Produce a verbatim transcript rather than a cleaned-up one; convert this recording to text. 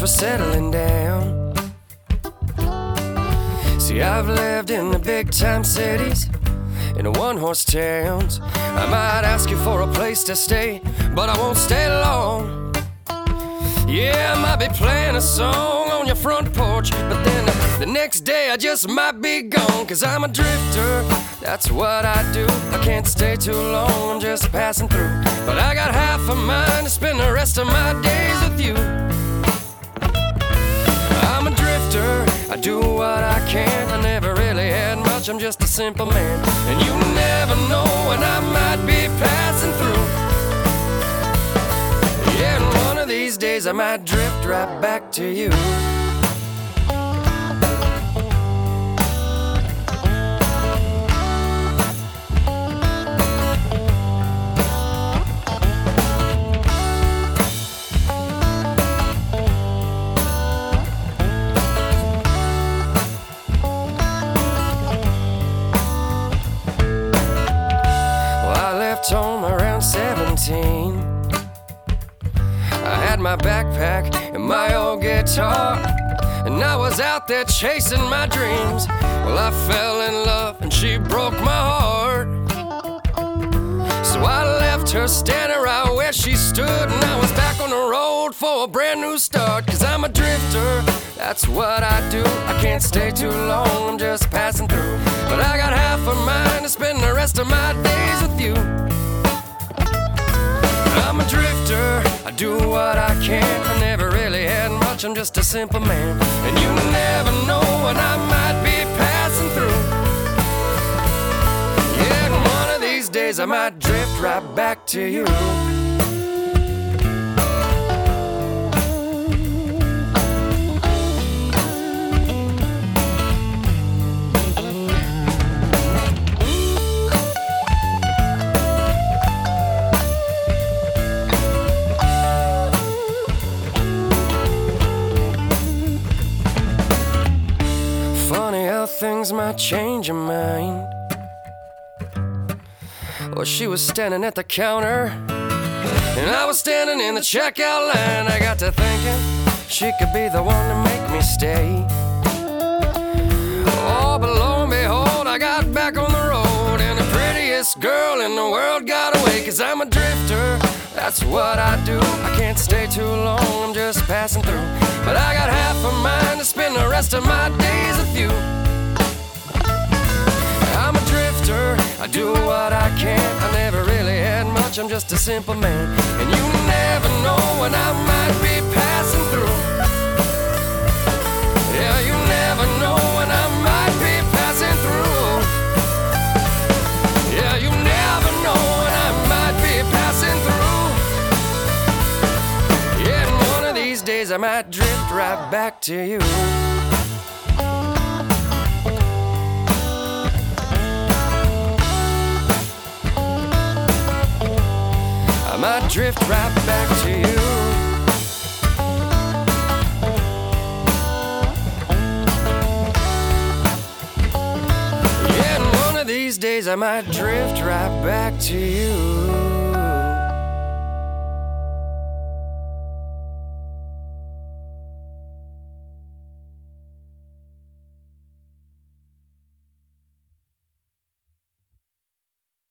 was settling down. See, I've lived in the big time cities, in the one-horse towns. I might ask you for a place to stay, but I won't stay long. Yeah, I might be playing a song on your front porch, but then the next day I just might be gone. Cause I'm a drifter, that's what I do. I can't stay too long, I'm just passing through. But I got half a mind to spend the rest of my days with you. I'm a drifter, I do what I can. I never really had much, I'm just a simple man. And you never know when I might be passing through. Yeah, and one of these days I might drift right back to you. Home around seventeen. I had my backpack and my old guitar, and I was out there chasing my dreams. Well, I fell in love and she broke my heart. So I left her standing right where she stood, and I was back on the road for a brand new start. Cause I'm a drifter, that's what I do. I can't stay too long, I'm just passing through. But I got half a mind to spend the rest of my days with you. I'm a drifter, I do what I can. I never really had much, I'm just a simple man. And you never know when I might be passing through. Yeah, and one of these days I might drift right back to you. Funny how things might change your mind. Well, she was standing at the counter, and I was standing in the checkout line. I got to thinking she could be the one to make me stay. Oh, but lo and behold, I got back on the road, and the prettiest girl in the world got away. Cause I'm a drifter, that's what I do. I can't stay too long, I'm just passing through. But I got half a mind to spend the rest of my days with you. I'm a drifter, I do what I can. I never really had much, I'm just a simple man. And you never know when I might be passing through. Yeah, you never know when I might be passing through. Yeah, you never know when I might be passing through. Yeah, and one of these days I might drift right back to you. I might drift right back to you. Yeah, and one of these days I might drift right back to you.